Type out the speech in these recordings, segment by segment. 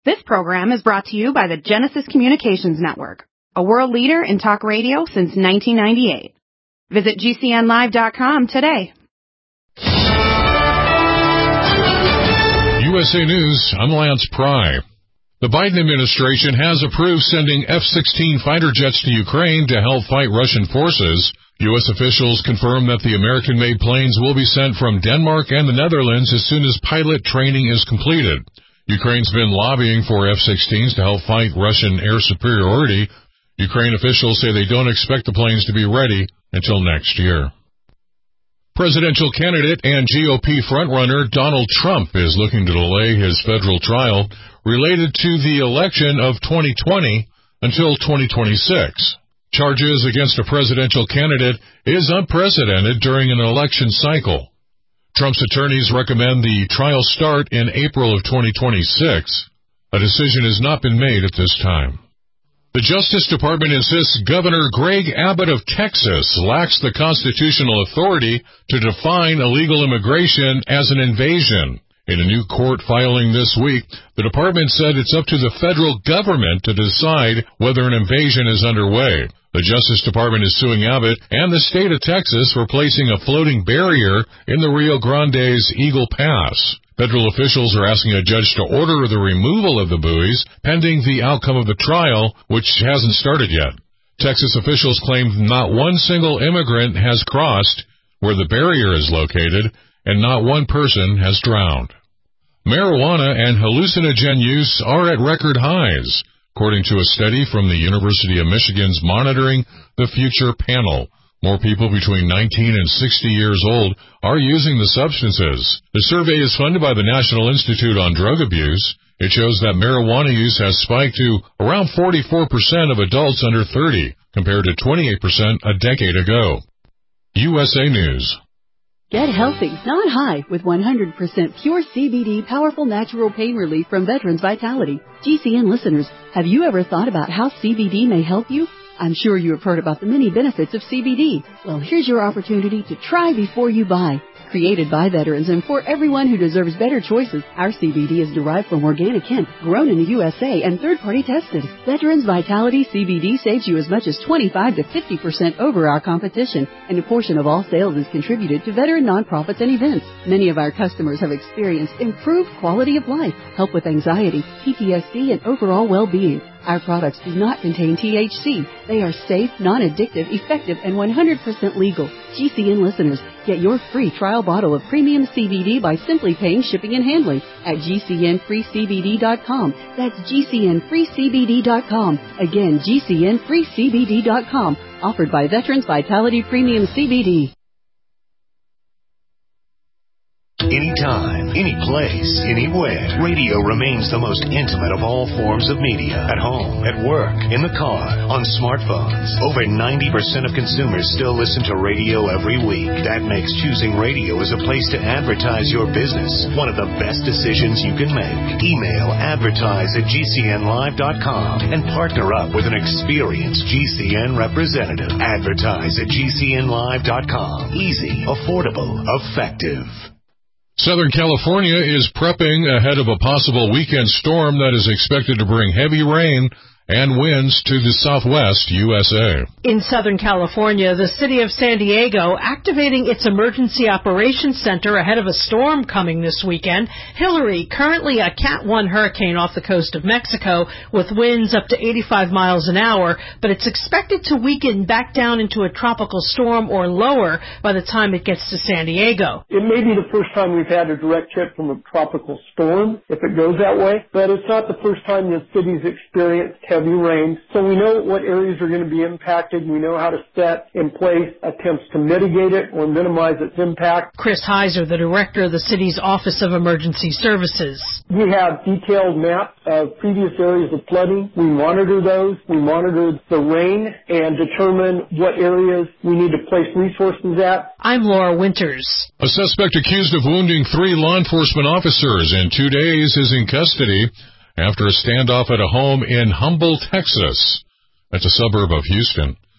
This program is brought to you by the Genesis Communications Network, a world leader in talk radio since 1998. Visit GCNlive.com today. USA News, I'm Lance Pry. The Biden administration has approved sending F-16 fighter jets to Ukraine to help fight Russian forces. U.S. officials confirmed that the American-made planes will be sent from Denmark and the Netherlands as soon as pilot training is completed. Ukraine's been lobbying for F-16s to help fight Russian air superiority. Ukraine officials say they don't expect the planes to be ready until next year. Presidential candidate and GOP frontrunner Donald Trump is looking to delay his federal trial related to the election of 2020 until 2026. Charges against a presidential candidate is unprecedented during an election cycle. Trump's attorneys recommend the trial start in April of 2026. A decision has not been made at this time. The Justice Department insists Governor Greg Abbott of Texas lacks the constitutional authority to define illegal immigration as an invasion. In a new court filing this week, the department said it's up to the federal government to decide whether an invasion is underway. The Justice Department is suing Abbott and the state of Texas for placing a floating barrier in the Rio Grande's Eagle Pass. Federal officials are asking a judge to order the removal of the buoys pending the outcome of the trial, which hasn't started yet. Texas officials claim not one single immigrant has crossed where the barrier is located, and not one person has drowned. Marijuana and hallucinogen use are at record highs, according to a study from the University of Michigan's Monitoring the Future panel. More people between 19 and 60 years old are using the substances. The survey is funded by the National Institute on Drug Abuse. It shows that marijuana use has spiked to around 44% of adults under 30, compared to 28% a decade ago. USA News. Get healthy, not high, with 100% pure CBD powerful natural pain relief from Veterans Vitality. GCN listeners, have you ever thought about how CBD may help you? I'm sure you have heard about the many benefits of CBD. Well, here's your opportunity to try before you buy. Created by veterans and for everyone who deserves better choices, our CBD is derived from organic hemp, grown in the USA and third-party tested. Veterans Vitality CBD saves you as much as 25 to 50% over our competition, and a portion of all sales is contributed to veteran nonprofits and events. Many of our customers have experienced improved quality of life, help with anxiety, PTSD, and overall well-being. Our products do not contain THC. They are safe, non-addictive, effective, and 100% legal. GCN listeners, get your free trial bottle of premium CBD by simply paying shipping and handling at GCNFreeCBD.com. That's GCNFreeCBD.com. Again, GCNFreeCBD.com. Offered by Veterans Vitality Premium CBD. Anytime, any place, anywhere, radio remains the most intimate of all forms of media. At home, at work, in the car, on smartphones. Over 90% of consumers still listen to radio every week. That makes choosing radio as a place to advertise your business one of the best decisions you can make. Email advertise@GCNlive.com and partner up with an experienced GCN representative. Advertise@GCNlive.com. Easy, affordable, effective. Southern California is prepping ahead of a possible weekend storm that is expected to bring heavy rain and winds to the southwest USA. In Southern California, the city of San Diego activating its emergency operations center ahead of a storm coming this weekend. Hilary, currently a Cat 1 hurricane off the coast of Mexico with winds up to 85 miles an hour, but it's expected to weaken back down into a tropical storm or lower by the time it gets to San Diego. It may be the first time we've had a direct hit from a tropical storm, if it goes that way, but it's not the first time the city's experienced heavy rain. So we know what areas are going to be impacted. We know how to set in place attempts to mitigate it or minimize its impact. Chris Heiser, the director of the city's Office of Emergency Services. We have detailed maps of previous areas of flooding. We monitor those. We monitor the rain and determine what areas we need to place resources at. I'm Laura Winters. A suspect accused of wounding 3 law enforcement officers in 2 days is in custody after a standoff at a home in Humble, Texas. That's a suburb of Houston.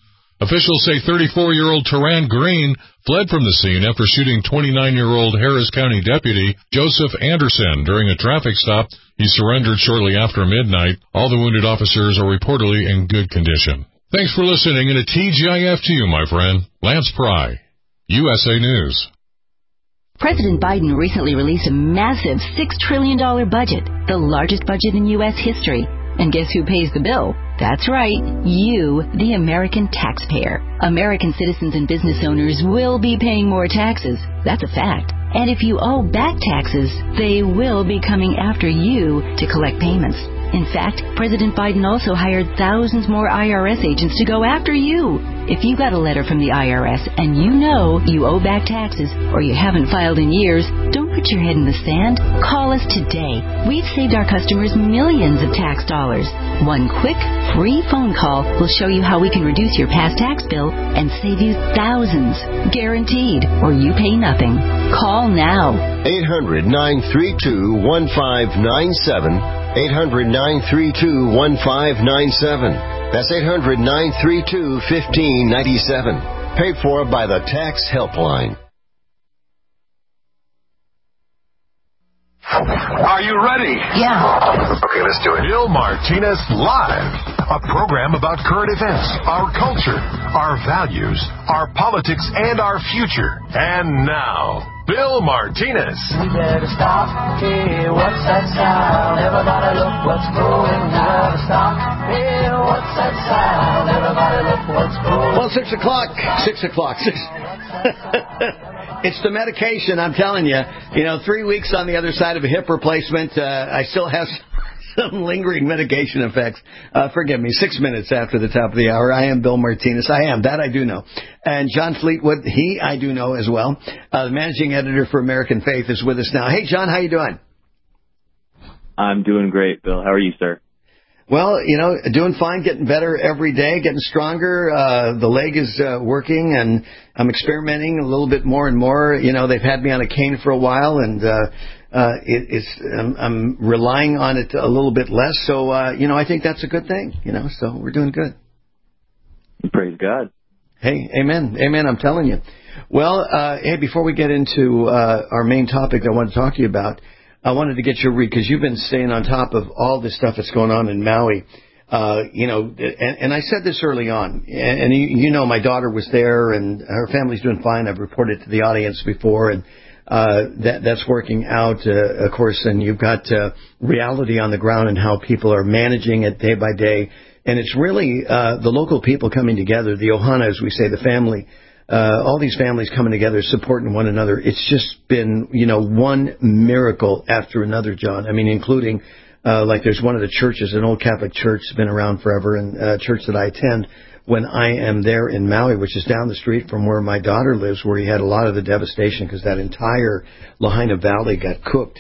Officials say 34-year-old Teran Green fled from the scene after shooting 29-year-old Harris County deputy Joseph Anderson during a traffic stop. He surrendered shortly after midnight. All the wounded officers are reportedly in good condition. Thanks for listening, and a TGIF to you, my friend. Lance Pry, USA News. President Biden recently released a massive $6 trillion budget, the largest budget in U.S. history. And guess who pays the bill? That's right, you, the American taxpayer. American citizens and business owners will be paying more taxes. That's a fact. And if you owe back taxes, they will be coming after you to collect payments. In fact, President Biden also hired thousands more IRS agents to go after you. If you got a letter from the IRS and you know you owe back taxes or you haven't filed in years, don't put your head in the sand. Call us today. We've saved our customers millions of tax dollars. One quick, free phone call will show you how we can reduce your past tax bill and save you thousands. Guaranteed, or you pay nothing. Call now. 800-932-1597. 800-932-1597. That's 800-932-1597. Paid for by the Tax Helpline. Are you ready? Yeah. Okay, let's do it. Bill Martinez Live. A program about current events, our culture, our values, our politics, and our future. And now, Bill Martinez. We better stop. Hey, what's that sound? Everybody look what's going down. Stop. Hey, what's that sound? Everybody look what's going. Well, 6 o'clock. It's the medication, I'm telling you. 3 weeks on the other side of a hip replacement. I still have some lingering medication effects. Forgive me, 6 minutes after the top of the hour. I am Bill Martinez. That I do know. And John Fleetwood, I do know as well. The managing editor for American Faith is with us now. Hey, John, how you doing? I'm doing great, Bill. How are you, sir? Well, doing fine, getting better every day, getting stronger. The leg is working, and I'm experimenting a little bit more and more. They've had me on a cane for a while, and I'm relying on it a little bit less. So, I think that's a good thing. So we're doing good. Praise God. Hey, amen, I'm telling you. Well, hey, before we get into our main topic that I want to talk to you about, I wanted to get your read, because you've been staying on top of all this stuff that's going on in Maui. And I said this early on, and my daughter was there, and her family's doing fine. I've reported to the audience before, and that's working out, of course. And you've got reality on the ground and how people are managing it day by day. And it's really the local people coming together, the Ohana, as we say, the family. All these families coming together, supporting one another. It's just been, one miracle after another, John. I mean, including, like there's one of the churches, an old Catholic church, been around forever, and a church that I attend when I am there in Maui, which is down the street from where my daughter lives, where he had a lot of the devastation because that entire Lahaina Valley got cooked.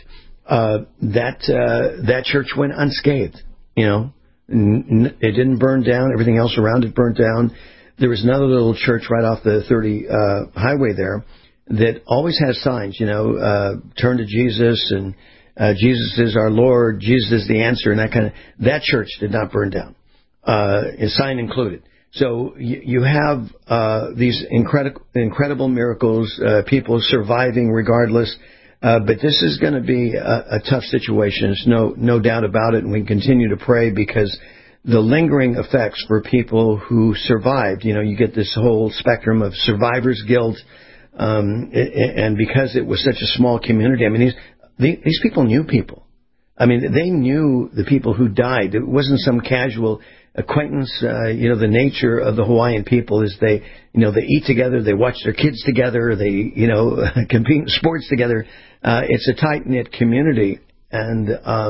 That church went unscathed, It didn't burn down. Everything else around it burnt down. There was another little church right off the 30 highway there that always has signs, turn to Jesus, and Jesus is our Lord, Jesus is the answer, and that kind of. That church did not burn down, a sign included. So you have these incredible miracles, people surviving regardless. But this is going to be a tough situation. There's no doubt about it, and we continue to pray, because the lingering effects for people who survived, you get this whole spectrum of survivor's guilt, and because it was such a small community, I mean, these people knew people. I mean, they knew the people who died. It wasn't some casual acquaintance. The nature of the Hawaiian people is they eat together, they watch their kids together, they, compete in sports together. It's a tight-knit community, and,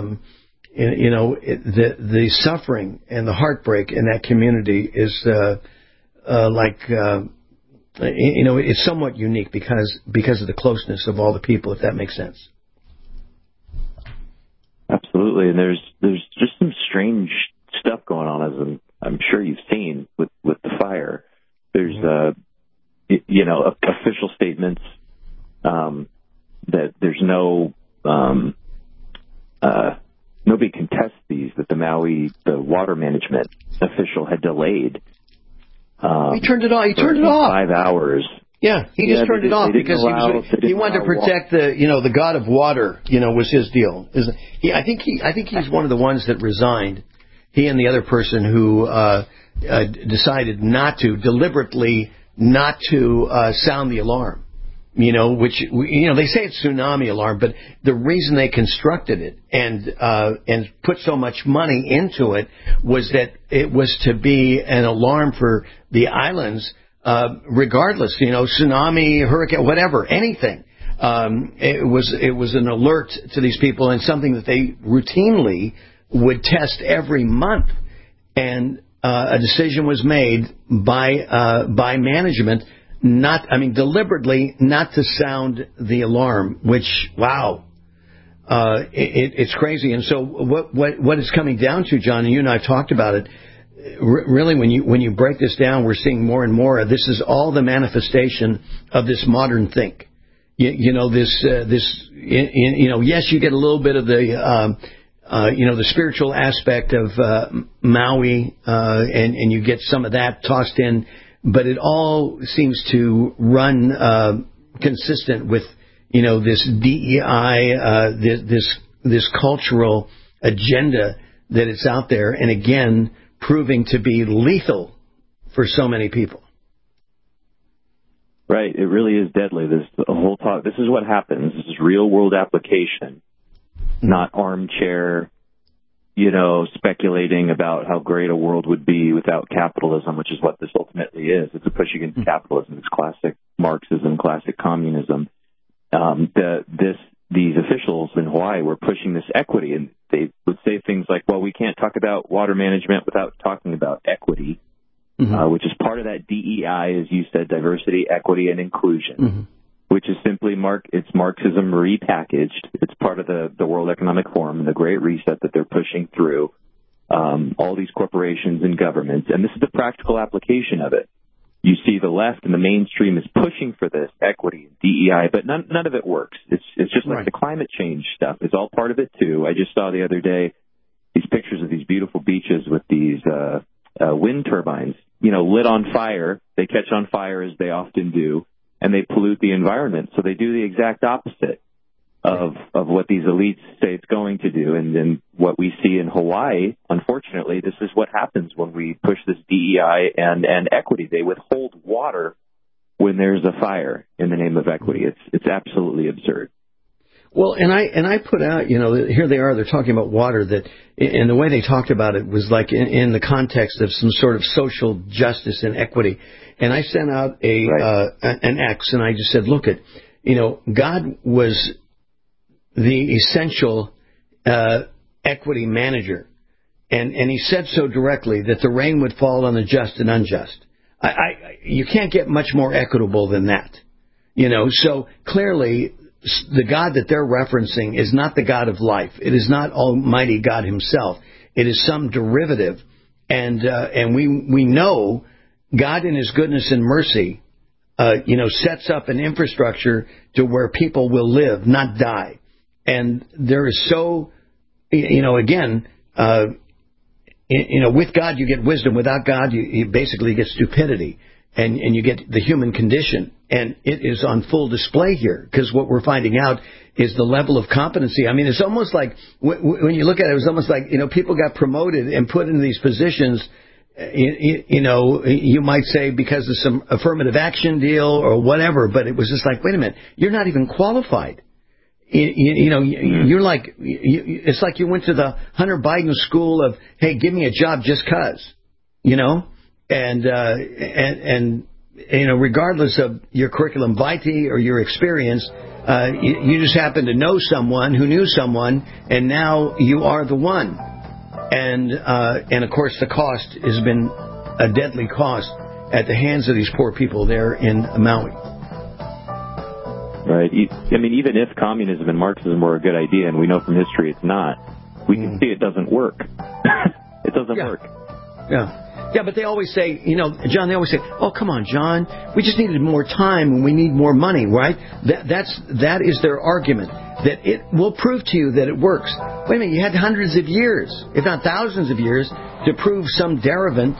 the suffering and the heartbreak in that community is, it's somewhat unique because of the closeness of all the people, if that makes sense. Absolutely. And there's just some strange stuff going on, as I'm sure you've seen with the fire. There's, official statements, that there's nobody contests these, that the water management official had delayed He turned it off. He turned it off. 5 hours. Yeah, he just turned it off because he wanted to protect the god of water. Was his deal. I think he's one of the ones that resigned. He and the other person who decided deliberately not to sound the alarm. Which they say it's tsunami alarm, but the reason they constructed it and put so much money into it was that it was to be an alarm for the islands, regardless, tsunami, hurricane, whatever, anything. It was an alert to these people and something that they routinely would test every month. And a decision was made by management deliberately not to sound the alarm, which, wow, it's crazy. And so what it's coming down to, John, and you and I have talked about it, really when you break this down, we're seeing more and more. This is all the manifestation of this modern think. Yes, you get a little bit of the spiritual aspect of Maui, and you get some of that tossed in. But it all seems to run consistent with, this DEI, this cultural agenda that it's out there, and again, proving to be lethal for so many people. Right, it really is deadly. This whole talk. This is what happens. This is real world application, not armchair. Speculating about how great a world would be without capitalism, which is what this ultimately is. It's a push against capitalism. It's classic Marxism, classic communism. These officials in Hawaii were pushing this equity, and they would say things like, well, we can't talk about water management without talking about equity, which is part of that DEI, as you said, diversity, equity, and inclusion. Which is simply it's Marxism repackaged. It's part of the World Economic Forum and the Great Reset that they're pushing through all these corporations and governments. And this is the practical application of it. You see the left and the mainstream is pushing for this equity and DEI, but none of it works. It's just like the climate change stuff. It's all part of it, too. I just saw the other day these pictures of these beautiful beaches with these wind turbines, lit on fire. They catch on fire, as they often do. And they pollute the environment. So they do the exact opposite of what these elites say it's going to do. And then what we see in Hawaii, unfortunately, this is what happens when we push this DEI and equity. They withhold water when there's a fire in the name of equity. It's absolutely absurd. Well, and I put out, here they are, they're talking about water, and the way they talked about it was like in the context of some sort of social justice and equity. And I sent out an X, and I just said, look, God was the essential equity manager. And he said so directly that the rain would fall on the just and unjust. You can't get much more equitable than that. So clearly the God that they're referencing is not the God of life. It is not Almighty God himself. It is some derivative. And we know God in his goodness and mercy, sets up an infrastructure to where people will live, not die. And there is with God you get wisdom. Without God, you basically get stupidity. And you get the human condition. And it is on full display here, because what we're finding out is the level of competency. I mean, it's almost like, when you look at it, it was almost like, people got promoted and put into these positions, you might say because of some affirmative action deal or whatever, but it was just like, wait a minute, you're not even qualified. You're like, it's like you went to the Hunter Biden school of, hey, give me a job just 'cause, and regardless of your curriculum vitae or your experience, you just happen to know someone who knew someone, and now you are the one. And of course, the cost has been a deadly cost at the hands of these poor people there in Maui. Right. I mean, even if communism and Marxism were a good idea, and we know from history it's not, we can see it doesn't work. It doesn't work. Yeah. Yeah, but they always say, John, they always say, oh, come on, John, we just needed more time and we need more money, right? That is their argument. that it will prove to you that it works. Wait a minute, you had hundreds of years, if not thousands of years, to prove some derivant,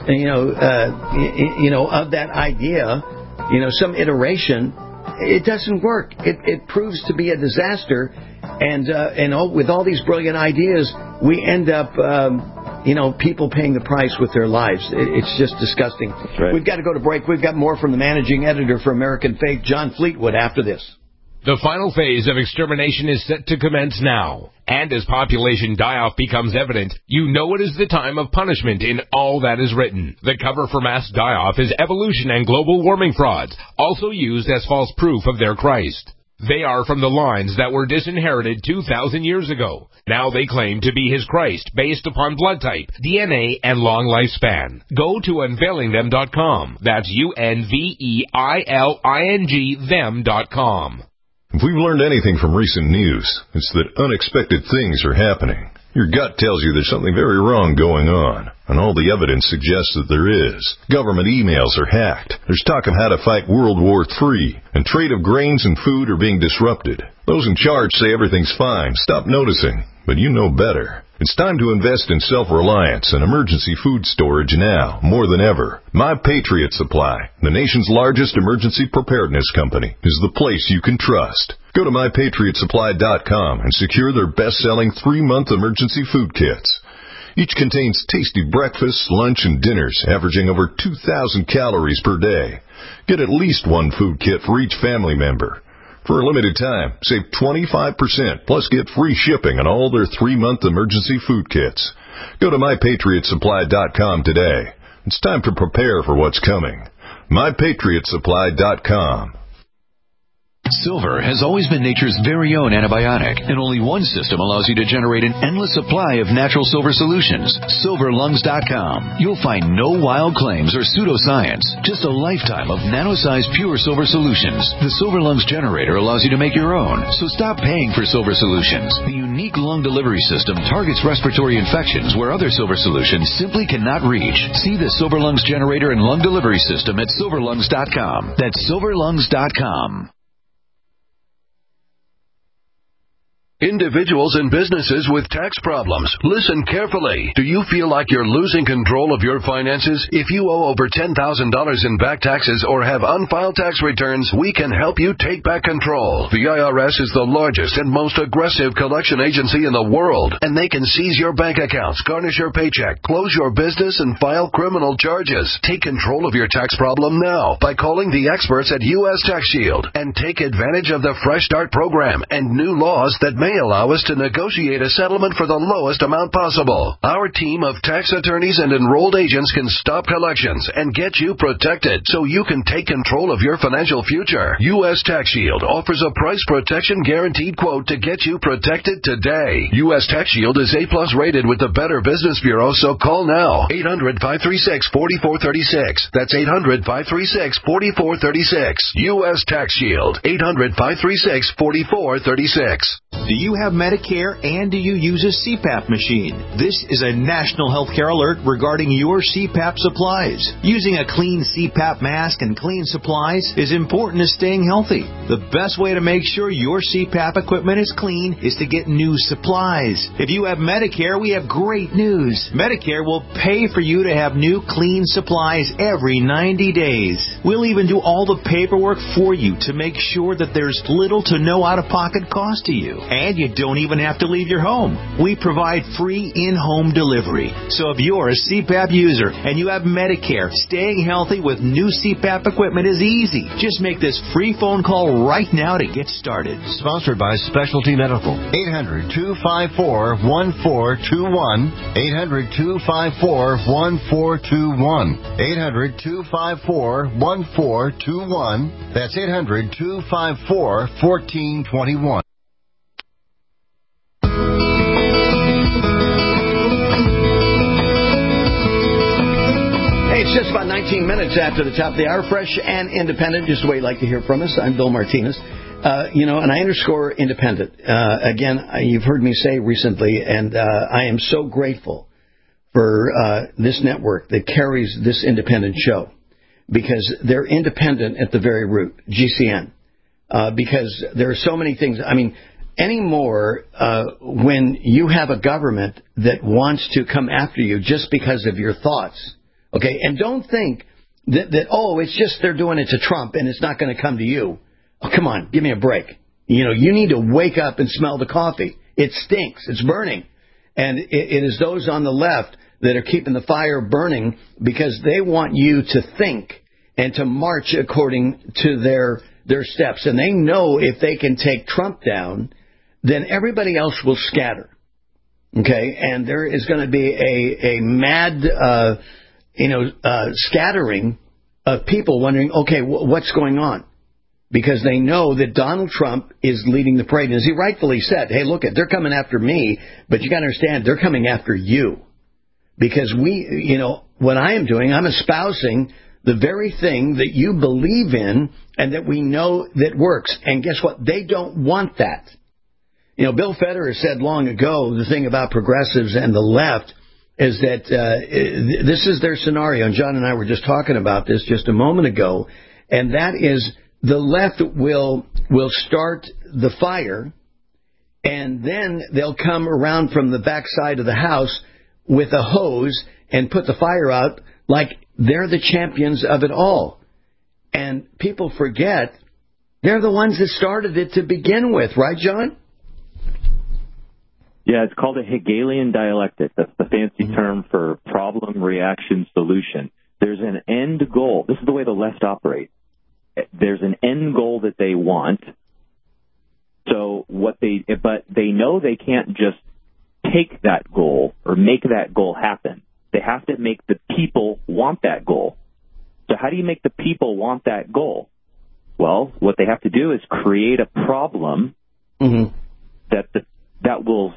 of that idea, some iteration. It doesn't work. It proves to be a disaster, and with all these brilliant ideas, we end up, people paying the price with their lives. It's just disgusting. That's right. We've got to go to break. We've got more from the managing editor for American Faith, John Fleetwood, after this. The final phase of extermination is set to commence now. And as population die-off becomes evident, you know it is the time of punishment in all that is written. The cover for mass die-off is evolution and global warming frauds, also used as false proof of their Christ. They are from the lines that were disinherited 2,000 years ago. Now they claim to be his Christ based upon blood type, DNA, and long lifespan. Go to unveilingthem.com. That's UNVEILING them.com. If we've learned anything from recent news, it's that unexpected things are happening. Your gut tells you there's something very wrong going on, and all the evidence suggests that there is. Government emails are hacked. There's talk of how to fight World War III, and trade of grains and food are being disrupted. Those in charge say everything's fine. Stop noticing. But you know better. It's time to invest in self-reliance and emergency food storage now, more than ever. My Patriot Supply, the nation's largest emergency preparedness company, is the place you can trust. Go to MyPatriotSupply.com and secure their best-selling 3-month emergency food kits. Each contains tasty breakfasts, lunch, and dinners, averaging over 2,000 calories per day. Get at least one food kit for each family member. For a limited time, save 25%, plus get free shipping on all their 3-month emergency food kits. Go to MyPatriotSupply.com today. It's time to prepare for what's coming. MyPatriotSupply.com. Silver has always been nature's very own antibiotic, and only one system allows you to generate an endless supply of natural silver solutions. SilverLungs.com. You'll find no wild claims or pseudoscience, just a lifetime of nano-sized pure silver solutions. The Silver Lungs generator allows you to make your own, so stop paying for silver solutions. The unique lung delivery system targets respiratory infections where other silver solutions simply cannot reach. See the Silver Lungs generator and lung delivery system at SilverLungs.com. That's SilverLungs.com. Individuals and businesses with tax problems, listen carefully. Do you feel like you're losing control of your finances? If you owe over $10,000 in back taxes or have unfiled tax returns, we can help you take back control. The IRS is the largest and most aggressive collection agency in the world, and they can seize your bank accounts, garnish your paycheck, close your business, and file criminal charges. Take control of your tax problem now by calling the experts at U.S. Tax Shield and take advantage of the Fresh Start program and new laws that may allow us to negotiate a settlement for the lowest amount possible. Our team of tax attorneys and enrolled agents can stop collections and get you protected so you can take control of your financial future. U.S. Tax Shield offers a price protection guaranteed quote to get you protected today. U.S. Tax Shield is A+ rated with the Better Business Bureau, so call now. 800-536-4436. That's 800-536-4436. U.S. Tax Shield. 800-536-4436. Do you have Medicare and do you use a CPAP machine? This is a national healthcare alert regarding your CPAP supplies. Using a clean CPAP mask and clean supplies is important to staying healthy. The best way to make sure your CPAP equipment is clean is to get new supplies. If you have Medicare, we have great news. Medicare will pay for you to have new clean supplies every 90 days. We'll even do all the paperwork for you to make sure that there's little to no out-of-pocket cost to you. And you don't even have to leave your home. We provide free in-home delivery. So if you're a CPAP user and you have Medicare, staying healthy with new CPAP equipment is easy. Just make this free phone call right now to get started. Sponsored by Specialty Medical. 800-254-1421. 800-254-1421. 800-254-1421. That's 800-254-1421. It's just about 19 minutes after the top of the hour. Fresh and independent, just the way you like to hear from us. I'm Bill Martinez. And I underscore independent. Again, you've heard me say recently, and I am so grateful for this network that carries this independent show, because they're independent at the very root, GCN. Because there are so many things. I mean, anymore when you have a government that wants to come after you just because of your thoughts. Okay, and don't think that it's just they're doing it to Trump and it's not going to come to you. Oh, come on, give me a break. You need to wake up and smell the coffee. It stinks. It's burning. And it is those on the left that are keeping the fire burning because they want you to think and to march according to their steps. And they know if they can take Trump down, then everybody else will scatter. Okay? And there is going to be a mad, scattering of people wondering, okay, what's going on? Because they know that Donald Trump is leading the parade. And as he rightfully said, hey, look, they're coming after me, but you got to understand, they're coming after you. Because what I am doing, I'm espousing the very thing that you believe in and that we know that works. And guess what? They don't want that. Bill Federer said long ago, the thing about progressives and the left is that this is their scenario. And John and I were just talking about this just a moment ago. And that is the left will start the fire, and then they'll come around from the backside of the house with a hose and put the fire out like they're the champions of it all. And people forget they're the ones that started it to begin with, right, John? Yeah, it's called a Hegelian dialectic. That's the fancy term for problem, reaction, solution. There's an end goal. This is the way the left operates. There's an end goal that they want. So but they know they can't just take that goal or make that goal happen. They have to make the people want that goal. So how do you make the people want that goal? Well, what they have to do is create a problem that will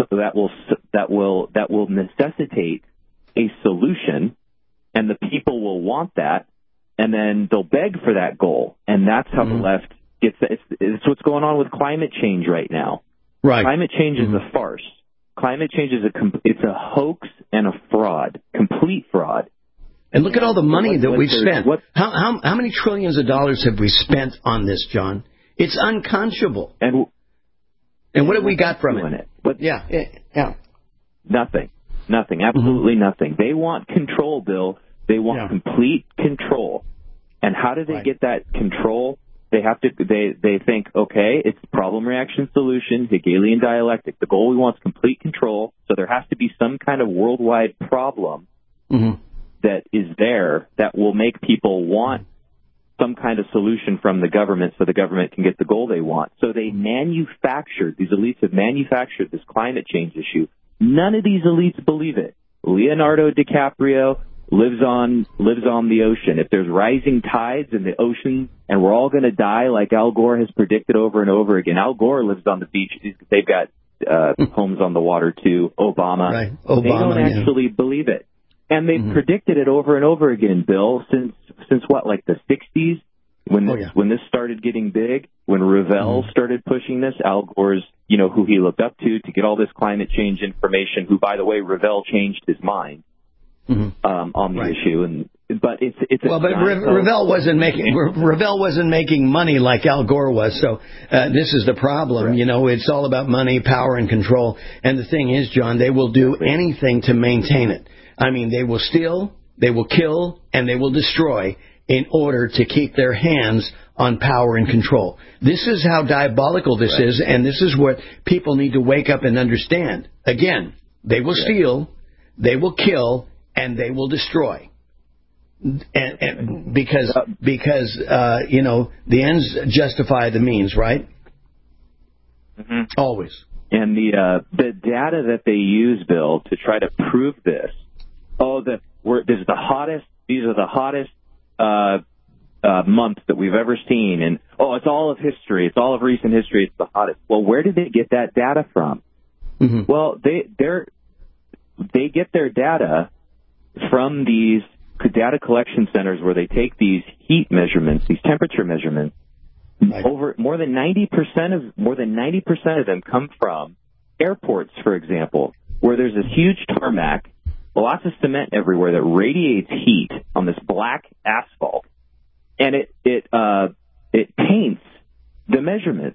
necessitate a solution, and the people will want that. And then they'll beg for that goal. And that's how the left gets that. It's what's going on with climate change right now. Right. Climate change is a farce. Climate change is it's a hoax and a fraud, complete fraud. And look at all the money that we've spent. How many trillions of dollars have we spent on this, John? It's unconscionable. And what have we got from it? Yeah. Nothing. Absolutely nothing. They want control, Bill. They want complete control. And how do they get that control? They have to. They think, okay, it's problem, reaction, solution, Hegelian dialectic. The goal we want is complete control. So there has to be some kind of worldwide problem that is there that will make people want some kind of solution from the government so the government can get the goal they want. So they manufactured, these elites have manufactured this climate change issue. None of these elites believe it. Leonardo DiCaprio lives on the ocean. If there's rising tides in the ocean and we're all going to die like Al Gore has predicted over and over again. Al Gore lives on the beach. They've got homes on the water too. Obama. Right. They don't actually believe it. And they've predicted it over and over again, Bill, since what, like the 60s? When this started getting big, when Revell started pushing this, Al Gore's, who he looked up to get all this climate change information, who, by the way, Revell changed his mind. On the issue, but Revell wasn't making money like Al Gore was. So this is the problem. Right. It's all about money, power, and control. And the thing is, John, they will do anything to maintain it. I mean, they will steal, they will kill, and they will destroy in order to keep their hands on power and control. This is how diabolical this is, and this is what people need to wake up and understand. Again, they will steal, they will kill, and they will destroy, and because the ends justify the means, right? Always. And the data that they use, Bill, to try to prove this. These are the hottest months that we've ever seen, and it's all of history. It's all of recent history. It's the hottest. Well, where did they get that data from? Well, they get their data from these data collection centers where they take these heat measurements, these temperature measurements. Over more than 90% of them come from airports, for example, where there's this huge tarmac, lots of cement everywhere that radiates heat on this black asphalt, and it paints the measurements.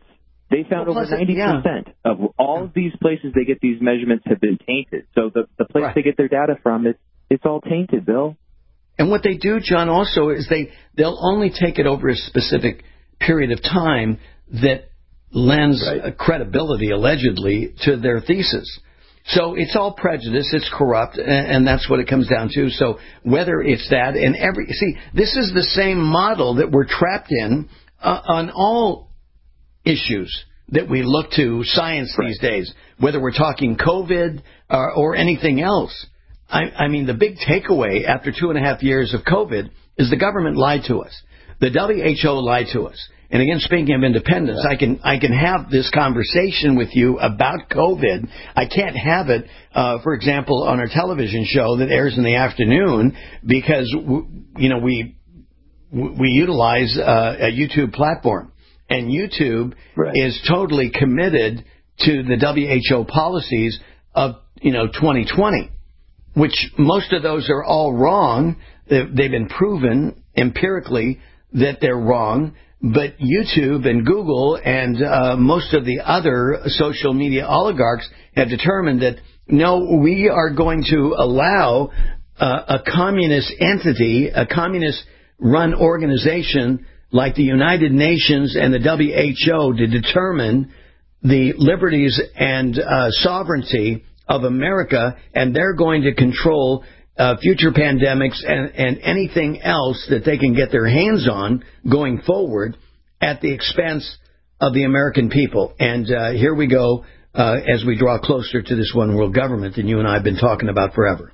They found over 90% of all of these places they get these measurements have been tainted. So the place they get their data from, it's all tainted, Bill. And what they do, John, also is they'll only take it over a specific period of time that lends credibility, allegedly, to their thesis. So it's all prejudice, it's corrupt, and that's what it comes down to. So whether it's that and this is the same model that we're trapped in on all issues that we look to science these days, whether we're talking COVID or anything else. I mean, the big takeaway after 2.5 years of COVID is the government lied to us. The WHO lied to us. And again, speaking of independence, I can have this conversation with you about COVID. I can't have it, for example, on our television show that airs in the afternoon because we utilize a YouTube platform, and YouTube is totally committed to the WHO policies of 2020, which most of those are all wrong. They've been proven empirically that they're wrong. But YouTube and Google and most of the other social media oligarchs have determined that, no, we are going to allow a communist entity, a communist-run organization like the United Nations and the WHO to determine the liberties and sovereignty of America, and they're going to control future pandemics and anything else that they can get their hands on going forward at the expense of the American people. And here we go as we draw closer to this one world government that you and I have been talking about forever.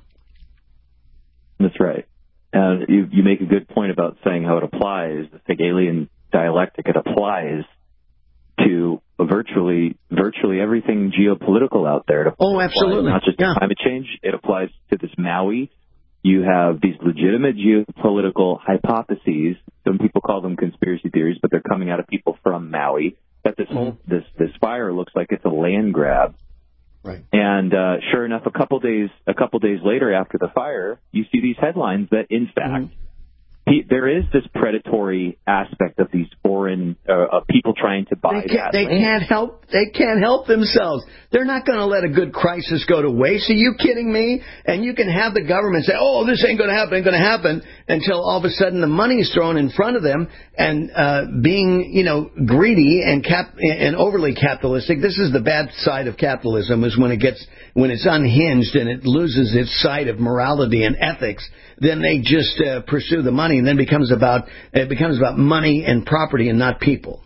That's right. You make a good point about saying how it applies. The Hegelian dialectic, it applies to virtually everything geopolitical out there. Absolutely. Not just climate change. It applies to this Maui. You have these legitimate geopolitical hypotheses. Some people call them conspiracy theories, but they're coming out of people from Maui. That this whole this fire looks like it's a land grab. Right. And sure enough, a couple days later after the fire, you see these headlines that in fact there is this predatory aspect of these foreign people trying to buy that. They can't help themselves. They're not going to let a good crisis go to waste. Are you kidding me? And you can have the government say, "Oh, this ain't going to happen," until all of a sudden the money is thrown in front of them, and being greedy and overly capitalistic. This is the bad side of capitalism, is when it's unhinged and it loses its sight of morality and ethics. Then they just pursue the money, and then it becomes about money and property and not people.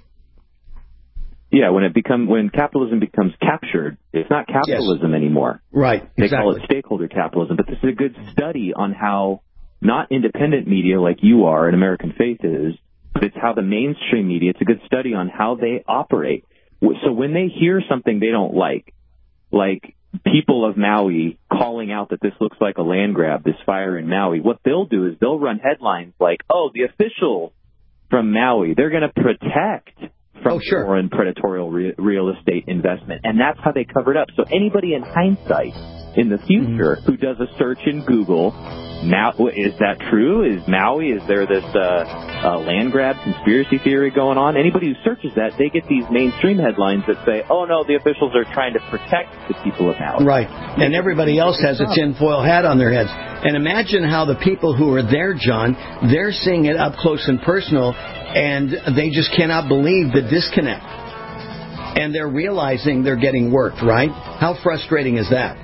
Yeah, when capitalism becomes captured, it's not capitalism anymore. Right. They call it stakeholder capitalism. But this is a good study on how not independent media like you are and American Faith is, but it's how the mainstream media. It's a good study on how they operate. So when they hear something they don't like people of Maui calling out that this looks like a land grab, this fire in Maui, what they'll do is they'll run headlines like, "Oh, the officials from Maui, they're going to protect from foreign predatory real estate investment." And that's how they cover it up. So anybody in hindsight in the future who does a search in Google, now, is that true? Is there this land grab conspiracy theory going on? Anybody who searches that, they get these mainstream headlines that say, "Oh no, the officials are trying to protect the people of Maui." Right. And everybody else has a tinfoil hat on their heads. And imagine how the people who are there, John, they're seeing it up close and personal, and they just cannot believe the disconnect. And they're realizing they're getting worked, right? How frustrating is that?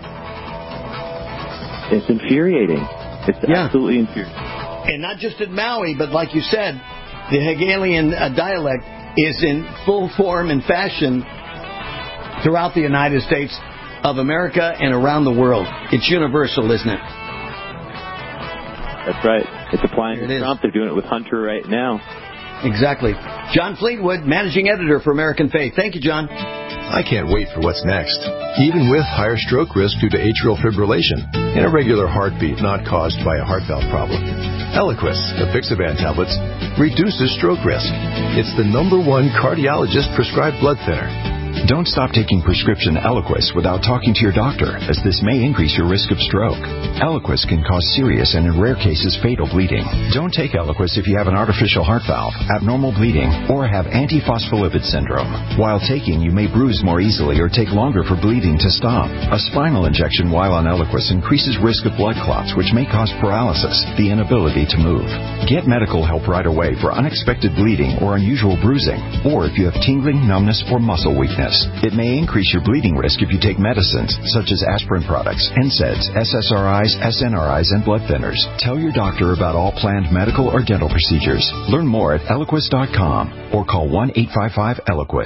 It's infuriating. It's absolutely infuriating. And not just at Maui, but like you said, the Hegelian dialect is in full form and fashion throughout the United States of America and around the world. It's universal, isn't it? That's right. It's applying to Trump. They're doing it with Hunter right now. Exactly. John Fleetwood, Managing Editor for American Faith. Thank you, John. I can't wait for what's next. Even with higher stroke risk due to atrial fibrillation and irregular heartbeat not caused by a heart valve problem, Eliquis, the Apixaban tablets, reduces stroke risk. It's the #1 cardiologist-prescribed blood thinner. Don't stop taking prescription Eliquis without talking to your doctor, as this may increase your risk of stroke. Eliquis can cause serious and in rare cases fatal bleeding. Don't take Eliquis if you have an artificial heart valve, abnormal bleeding, or have antiphospholipid syndrome. While taking, you may bruise more easily or take longer for bleeding to stop. A spinal injection while on Eliquis increases risk of blood clots, which may cause paralysis, the inability to move. Get medical help right away for unexpected bleeding or unusual bruising, or if you have tingling, numbness, or muscle weakness. It may increase your bleeding risk if you take medicines such as aspirin products, NSAIDs, SSRIs, SNRIs, and blood thinners. Tell your doctor about all planned medical or dental procedures. Learn more at Eliquis.com or call 1-855-ELIQUIS.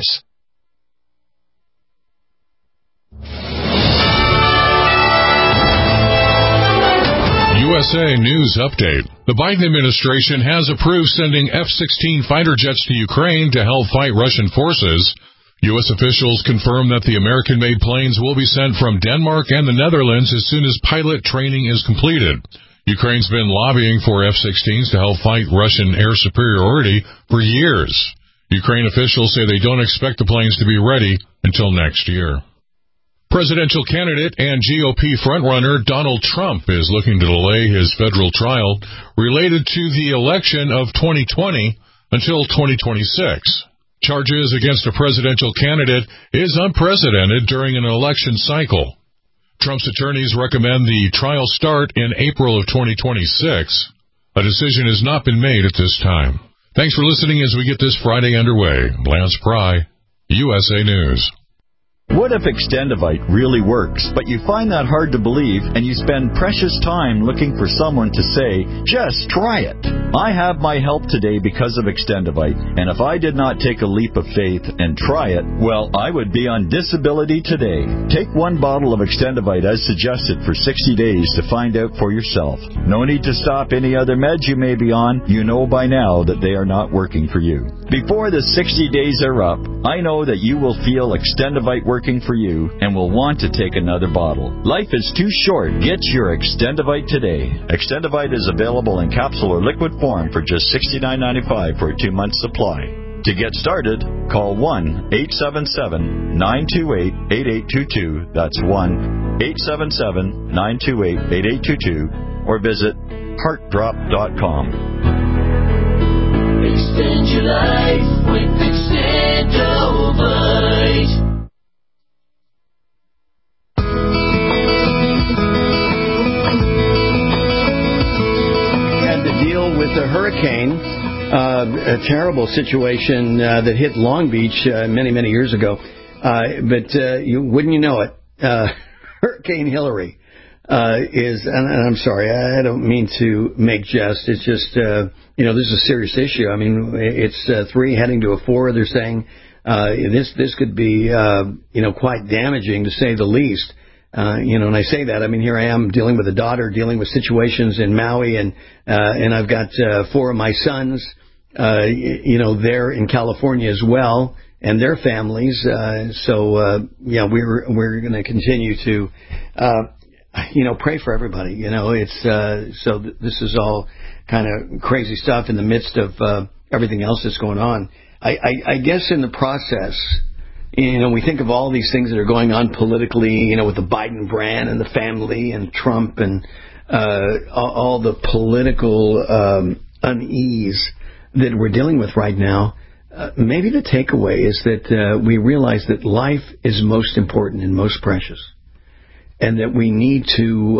USA News Update. The Biden administration has approved sending F-16 fighter jets to Ukraine to help fight Russian forces. U.S. officials confirm that the American-made planes will be sent from Denmark and the Netherlands as soon as pilot training is completed. Ukraine's been lobbying for F-16s to help fight Russian air superiority for years. Ukraine officials say they don't expect the planes to be ready until next year. Presidential candidate and GOP frontrunner Donald Trump is looking to delay his federal trial related to the election of 2020 until 2026. Charges against a presidential candidate is unprecedented during an election cycle. Trump's attorneys recommend the trial start in April of 2026. A decision has not been made at this time. Thanks for listening as we get this Friday underway. Lance Pry, USA News. What if Extendivite really works, but you find that hard to believe and you spend precious time looking for someone to say, just try it? I have my help today because of Extendivite, and if I did not take a leap of faith and try it, well, I would be on disability today. Take one bottle of Extendivite as suggested for 60 days to find out for yourself. No need to stop any other meds you may be on. You know by now that they are not working for you. Before the 60 days are up, I know that you will feel Extendivite working for you and will want to take another bottle. Life is too short. Get your Extendivite today. Extendivite is available in capsule or liquid form for just $69.95 for a 2-month supply. To get started, call 1-877-928-8822. That's 1-877-928-8822. Or visit heartdrop.com. Extend your life with Extendivite. Had to deal with the hurricane, a terrible situation that hit Long Beach many, many years ago. But wouldn't you know it, Hurricane Hillary is, and I'm sorry, I don't mean to make jest. It's just, this is a serious issue. I mean, it's 3 heading to a 4. They're saying this could be, quite damaging to say the least. And I say that, I mean, here I am dealing with a daughter, dealing with situations in Maui, and I've got 4 of my sons, there in California as well, and their families. We're going to continue to, pray for everybody. This is all kind of crazy stuff in the midst of everything else that's going on. I guess in the process, we think of all these things that are going on politically, with the Biden brand and the family and Trump and all the political unease that we're dealing with right now. Maybe the takeaway is that we realize that life is most important and most precious, and that we need to,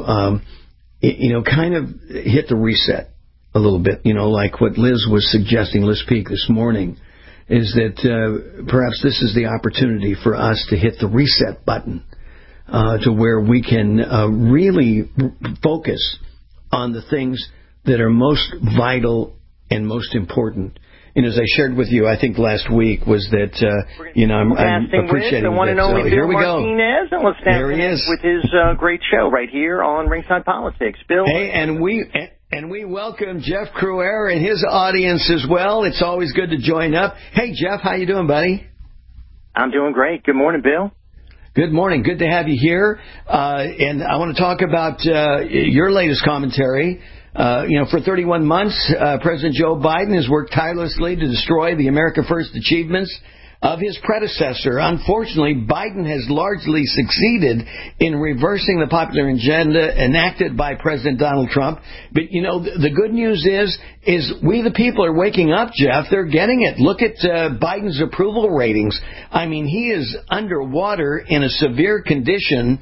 kind of hit the reset a little bit, like what Liz was suggesting, Liz Peek, this morning, is that perhaps this is the opportunity for us to hit the reset button to where we can really focus on the things that are most vital and most important. And as I shared with you, I think last week, was that, I'm appreciating the one and only Bill Martinez, and let's there he is with his great show right here on Ringside Politics. Bill. Hey, and we welcome Jeff Cruer and his audience as well. It's always good to join up. Hey, Jeff, how you doing, buddy? I'm doing great. Good morning, Bill. Good morning. Good to have you here. And I want to talk about your latest commentary. For 31 months, President Joe Biden has worked tirelessly to destroy the America First achievements of his predecessor. Unfortunately, Biden has largely succeeded in reversing the popular agenda enacted by President Donald Trump. But, the good news is we the people are waking up, Jeff. They're getting it. Look at Biden's approval ratings. I mean, he is underwater in a severe condition,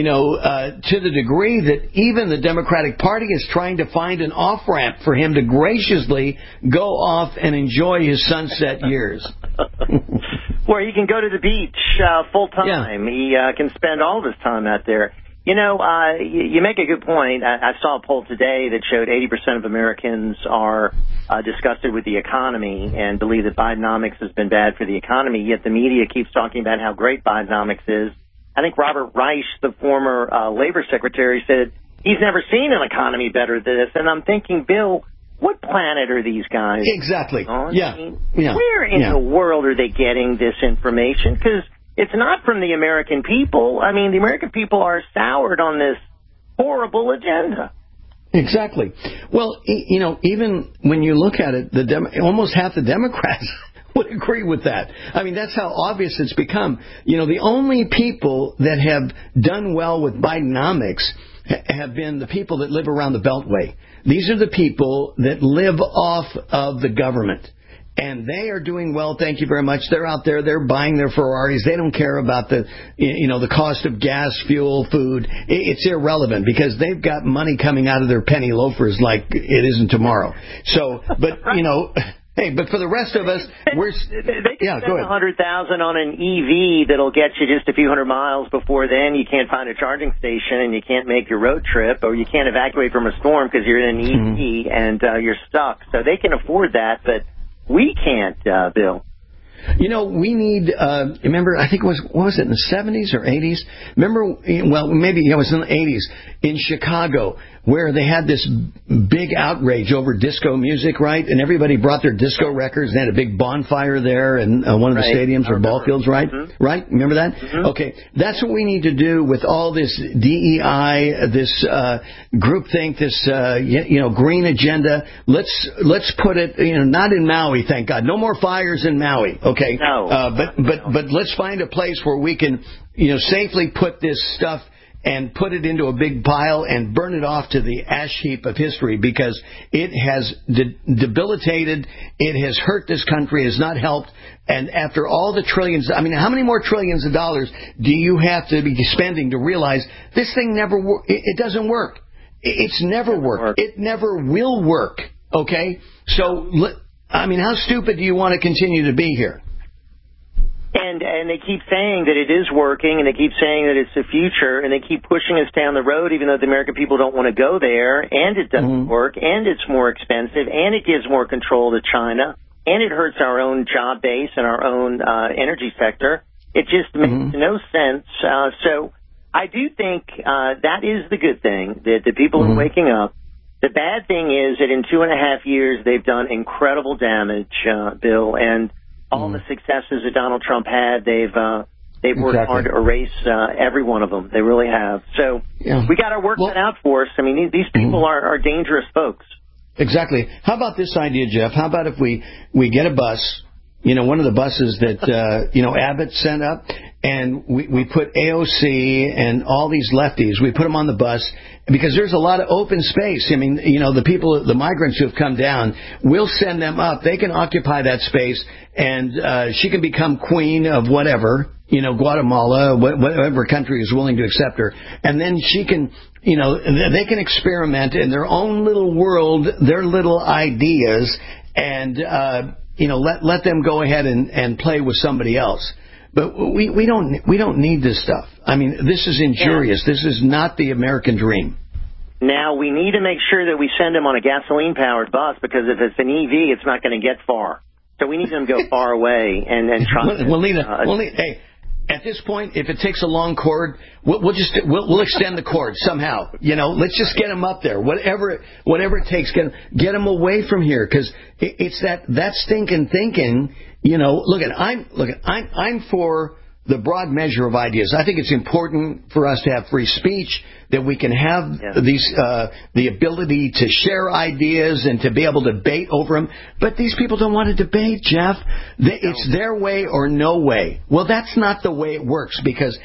to the degree that even the Democratic Party is trying to find an off-ramp for him to graciously go off and enjoy his sunset years. Where he can go to the beach full time. Yeah. He can spend all of his time out there. You make a good point. I saw a poll today that showed 80% of Americans are disgusted with the economy and believe that Bidenomics has been bad for the economy, yet the media keeps talking about how great Bidenomics is. I think Robert Reich, the former labor secretary, said he's never seen an economy better than this. And I'm thinking, Bill, what planet are these guys? Exactly. On? Yeah. I mean, where in the world are they getting this information? Because it's not from the American people. I mean, the American people are soured on this horrible agenda. Exactly. Well, even when you look at it, almost half the Democrats would agree with that. I mean, that's how obvious it's become. The only people that have done well with Bidenomics have been the people that live around the Beltway. These are the people that live off of the government. And they are doing well, thank you very much. They're out there, they're buying their Ferraris. They don't care about the cost of gas, fuel, food. It's irrelevant because they've got money coming out of their penny loafers like it isn't tomorrow. So, but, hey, but for the rest of us, they can spend $100,000 on an EV that'll get you just a few hundred miles. Before then, you can't find a charging station and you can't make your road trip, or you can't evacuate from a storm because you're in an EV and you're stuck. So they can afford that, but we can't, Bill. We need, remember, I think what was it, in the 70s or 80s? Remember, maybe it was in the 80s, in Chicago, where they had this big outrage over disco music, right? And everybody brought their disco records. They had a big bonfire there in one of the stadiums or ball fields, right? Mm-hmm. Right? Remember that? Mm-hmm. Okay. That's what we need to do with all this DEI, this groupthink, this, green agenda. Let's put it, not in Maui, thank God. No more fires in Maui, okay? No. But let's find a place where we can, safely put this stuff and put it into a big pile and burn it off to the ash heap of history, because it has debilitated, it has hurt this country, has not helped. And after all the trillions, how many more trillions of dollars do you have to be spending to realize this thing never it doesn't work? It's never worked. It never will work, okay? So, how stupid do you want to continue to be here? And they keep saying that it is working, and they keep saying that it's the future, and they keep pushing us down the road, even though the American people don't want to go there, and it doesn't work, and it's more expensive, and it gives more control to China, and it hurts our own job base and our own energy sector. It just makes no sense. So I do think that is the good thing, that the people are waking up. The bad thing is that in 2.5 years, they've done incredible damage, Bill, and all the successes that Donald Trump had, they've worked hard to erase every one of them. They really have. So we got our work cut out for us. These people are dangerous folks. Exactly. How about this idea, Jeff? How about if we get a bus, one of the buses that, Abbott sent up, and we put AOC and all these lefties, we put them on the bus, because there's a lot of open space. The people, the migrants who have come down, we'll send them up. They can occupy that space, and she can become queen of whatever, Guatemala, whatever country is willing to accept her. And then she can, they can experiment in their own little world, their little ideas, and, let them go ahead and play with somebody else. But we don't need this stuff. This is injurious. This is not the American dream. Now, we need to make sure that we send them on a gasoline-powered bus, because if it's an EV, it's not going to get far. So we need them to go far away and try. Hey, at this point, if it takes a long cord, we'll extend the cord somehow. Let's just get them up there. Whatever it takes, get them away from here, because it's that stinking thinking. I'm for the broad measure of ideas. I think it's important for us to have free speech, that we can have the ability to share ideas and to be able to debate over them. But these people don't want to debate, Jeff. It's their way or no way. Well, that's not the way it works, because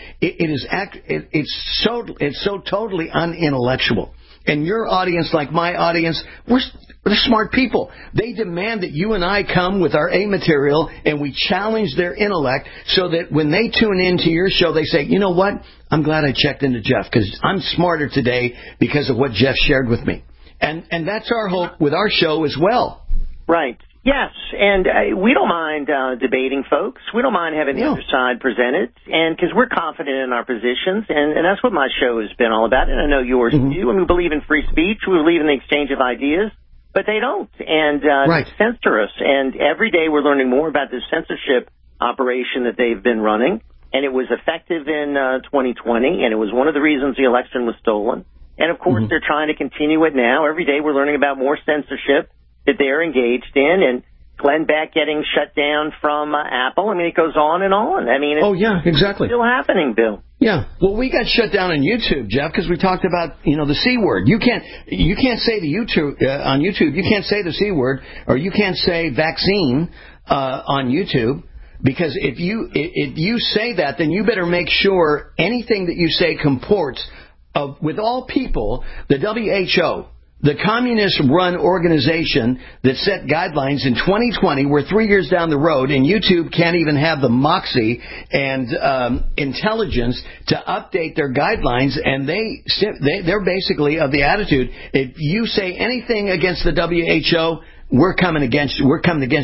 it's so totally unintellectual. And your audience, like my audience, they're smart people. They demand that you and I come with our A material and we challenge their intellect, so that when they tune into your show, they say, you know what? I'm glad I checked into Jeff, because I'm smarter today because of what Jeff shared with me. And that's our hope with our show as well. Right. Yes, and we don't mind debating, folks. We don't mind having the other side presented, and because we're confident in our positions, and that's what my show has been all about, and I know yours too. And we believe in free speech, we believe in the exchange of ideas, but they don't, and they censor us. And every day we're learning more about this censorship operation that they've been running, and it was effective in 2020, and it was one of the reasons the election was stolen. And of course, they're trying to continue it now. Every day we're learning about more censorship that they're engaged in, and Glenn Beck getting shut down from Apple. I mean, it goes on and on. I mean, it's still happening, Bill. Yeah. Well, we got shut down on YouTube, Jeff, because we talked about, the C word. You can't say the YouTube on YouTube. You can't say the C word, or you can't say vaccine on YouTube, because if you say that, then you better make sure anything that you say comports with all people. The WHO, the communist-run organization that set guidelines in 2020, we're 3 years down the road, and YouTube can't even have the moxie and intelligence to update their guidelines, and they're basically of the attitude, if you say anything against the WHO, we're coming against you.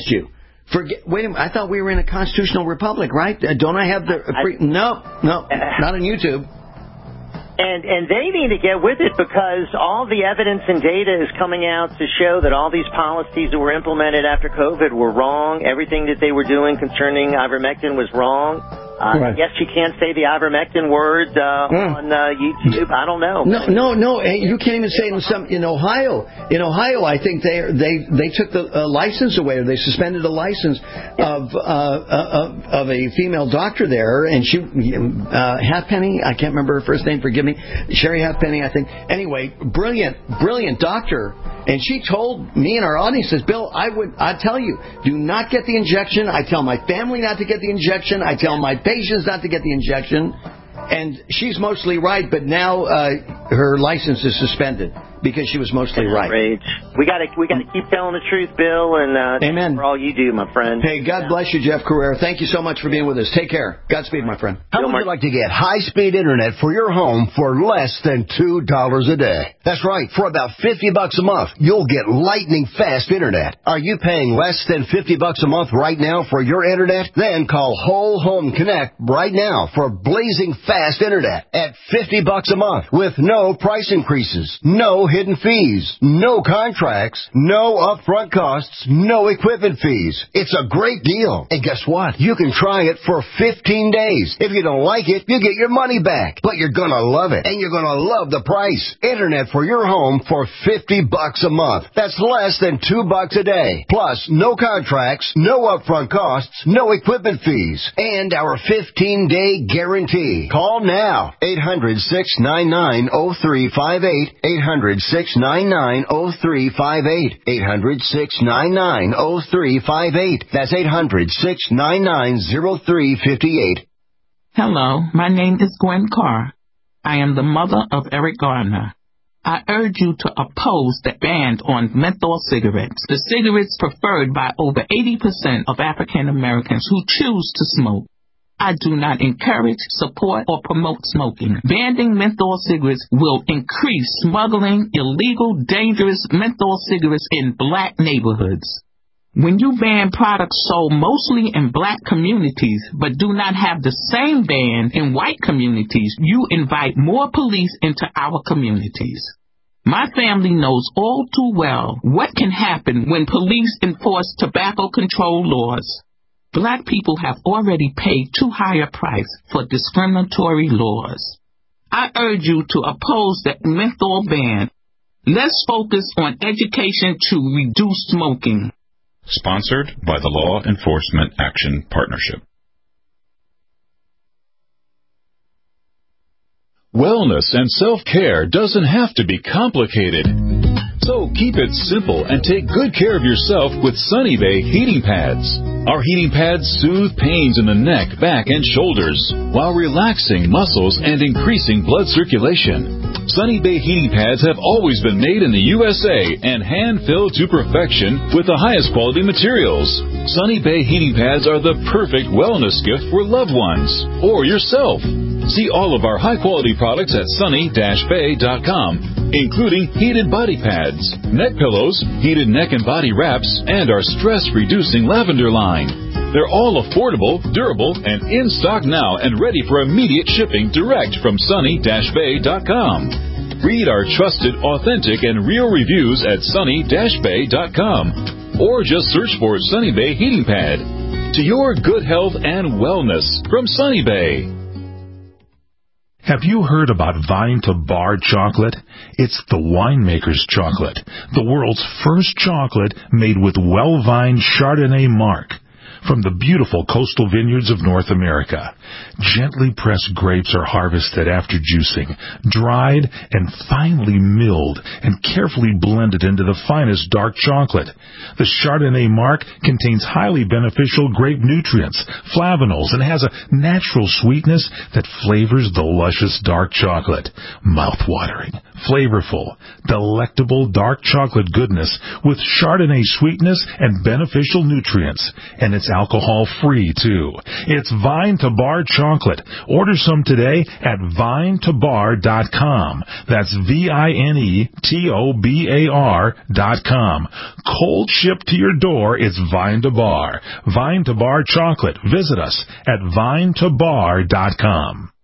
Wait a minute, I thought we were in a constitutional republic, right? Don't I have No, not on YouTube. And they need to get with it, because all the evidence and data is coming out to show that all these policies that were implemented after COVID were wrong. Everything that they were doing concerning ivermectin was wrong. Yes, you can't say the ivermectin word on YouTube. I don't know. No. Hey, you can't even say it in Ohio. In Ohio, I think they took the license away, or they suspended the license of a female doctor there, and she Halfpenny. I can't remember her first name. Forgive me, Sherry Halfpenny, I think. Anyway, brilliant doctor. And she told me and our audience, says, Bill, I'd tell you, do not get the injection. I tell my family not to get the injection. I tell my patients not to get the injection. And she's mostly right, but now her license is suspended because she was mostly right. We got to keep telling the truth, Bill, and amen for all you do, my friend. Hey, God bless you, Jeff Carrera. Thank you so much for being with us. Take care. Godspeed, my friend. How would you like to get high-speed internet for your home for less than $2 a day? That's right. For about $50 a month, you'll get lightning-fast internet. Are you paying less than $50 a month right now for your internet? Then call Whole Home Connect right now for blazing fast internet at $50 a month with no price increases, no hidden fees, no contracts, no upfront costs, no equipment fees. It's a great deal. And guess what? You can try it for 15 days. If you don't like it, you get your money back. But you're going to love it, and you're going to love the price. Internet for your home for $50 a month. That's less than $2 a day. Plus, no contracts, no upfront costs, no equipment fees, and our 15-day guarantee. Call now. 800-699-0358. 800-699-0358. 800-699-0358. That's 800-699-0358. Hello, my name is Gwen Carr. I am the mother of Eric Gardner. I urge you to oppose the ban on menthol cigarettes, the cigarettes preferred by over 80% of African Americans who choose to smoke. I do not encourage, support, or promote smoking. Banning menthol cigarettes will increase smuggling illegal, dangerous menthol cigarettes in black neighborhoods. When you ban products sold mostly in black communities but do not have the same ban in white communities, you invite more police into our communities. My family knows all too well what can happen when police enforce tobacco control laws. Black people have already paid too high a price for discriminatory laws. I urge you to oppose the menthol ban. Let's focus on education to reduce smoking. Sponsored by the Law Enforcement Action Partnership. Wellness and self-care doesn't have to be complicated. So keep it simple and take good care of yourself with Sunny Bay heating pads. Our heating pads soothe pains in the neck, back, and shoulders while relaxing muscles and increasing blood circulation. Sunny Bay heating pads have always been made in the USA and hand-filled to perfection with the highest quality materials. Sunny Bay heating pads are the perfect wellness gift for loved ones or yourself. See all of our high-quality products at sunny-bay.com, including heated body pads, neck pillows, heated neck and body wraps, and our stress-reducing lavender line. They're all affordable, durable, and in stock now and ready for immediate shipping direct from sunny-bay.com. Read our trusted, authentic, and real reviews at sunny-bay.com, or just search for Sunny Bay Heating Pad. To your good health and wellness from Sunny Bay. Have you heard about Vine to Bar chocolate? It's the winemaker's chocolate, the world's first chocolate made with well-vined Chardonnay marc from the beautiful coastal vineyards of North America. Gently pressed grapes are harvested after juicing, dried and finely milled and carefully blended into the finest dark chocolate. The Chardonnay marc contains highly beneficial grape nutrients, flavanols, and has a natural sweetness that flavors the luscious dark chocolate. Mouth-watering, flavorful, delectable dark chocolate goodness with Chardonnay sweetness and beneficial nutrients. And it's alcohol-free, too. It's Vine to Bar chocolate. Order some today at vinetobar.com. That's VINETOBAR.com. Cold shipped to your door, it's Vine to Bar. Vine to Bar chocolate. Visit us at vinetobar.com.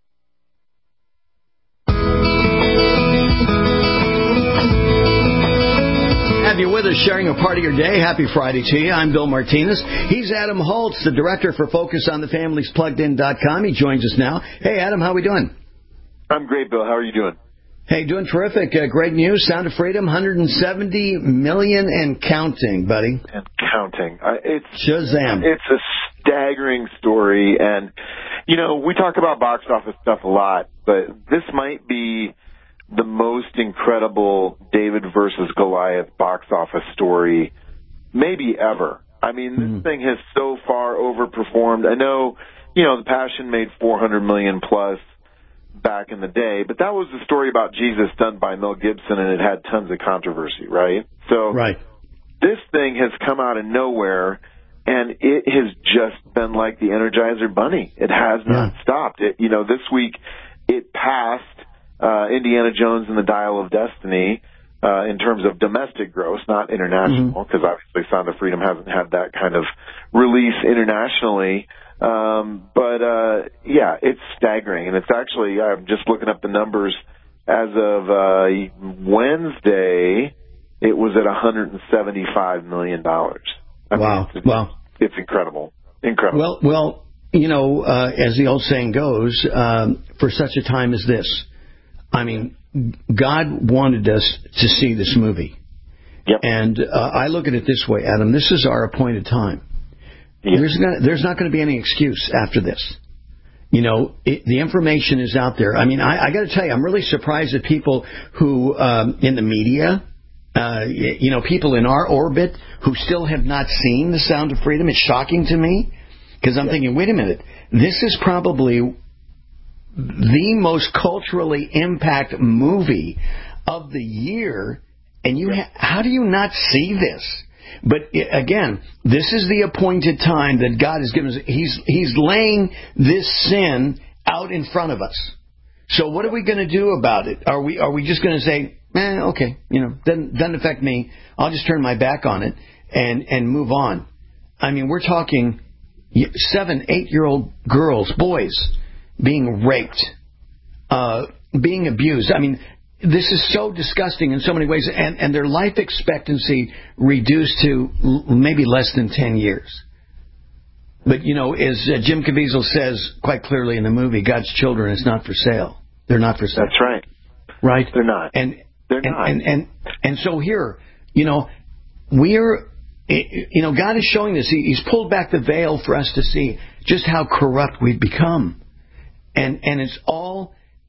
Have you with us sharing a part of your day. Happy Friday to you. I'm Bill Martinez. He's Adam Holtz, the director for FocusOnTheFamiliesPluggedIn.com. He joins us now. Hey, Adam, how are we doing? I'm great, Bill. How are you doing? Hey, doing terrific. Great news. Sound of Freedom, 170 million and counting, buddy. And counting. Shazam. It's a staggering story. And, you know, we talk about box office stuff a lot, but this might be the most incredible David versus Goliath box office story maybe ever. I mean, this thing has so far overperformed. I know, you know, The Passion made $400 million plus back in the day, but that was the story about Jesus done by Mel Gibson, and it had tons of controversy, right? So this thing has come out of nowhere, and it has just been like the Energizer Bunny. It has not stopped. It, you know, this week it passed Indiana Jones and the Dial of Destiny in terms of domestic gross, not international, because obviously Sound of Freedom hasn't had that kind of release internationally. Yeah, it's staggering. And it's actually, I'm just looking up the numbers, as of Wednesday, it was at $175 million. Wow. It's incredible. Incredible. Well, you know, as the old saying goes, for such a time as this, I mean, God wanted us to see this movie. Yep. And I look at it this way, Adam. This is our appointed time. Yep. There's not going to be any excuse after this. You know, the information is out there. I mean, I got to tell you, I'm really surprised at people who, in the media, you know, people in our orbit who still have not seen The Sound of Freedom. It's shocking to me because I'm thinking, wait a minute, this is probably the most culturally impact movie of the year, and how do you not see this? But again, this is the appointed time that God has given us. He's laying this sin out in front of us. So what are we going to do about it? Are we just going to say, okay, you know, doesn't affect me. I'll just turn my back on it and move on. I mean, we're talking 7, 8-year-old girls, boys, being raped, being abused. I mean, this is so disgusting in so many ways, and their life expectancy reduced to maybe less than 10 years. But, you know, as Jim Caviezel says quite clearly in the movie, God's children is not for sale. They're not for sale. That's right. Right? They're not. They're not. And so here, you know, we're, you know, God is showing this. He's pulled back the veil for us to see just how corrupt we've become. And it's all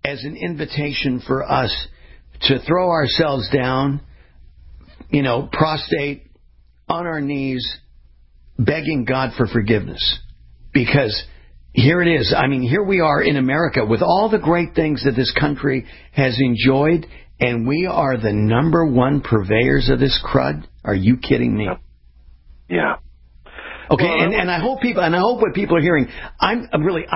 as an invitation for us to throw ourselves down, prostrate on our knees, begging God for forgiveness. Because here it is. I mean, here we are in America with all the great things that this country has enjoyed, and we are the number one purveyors of this crud. Are you kidding me? Yeah. Okay, and I hope what people are hearing. I'm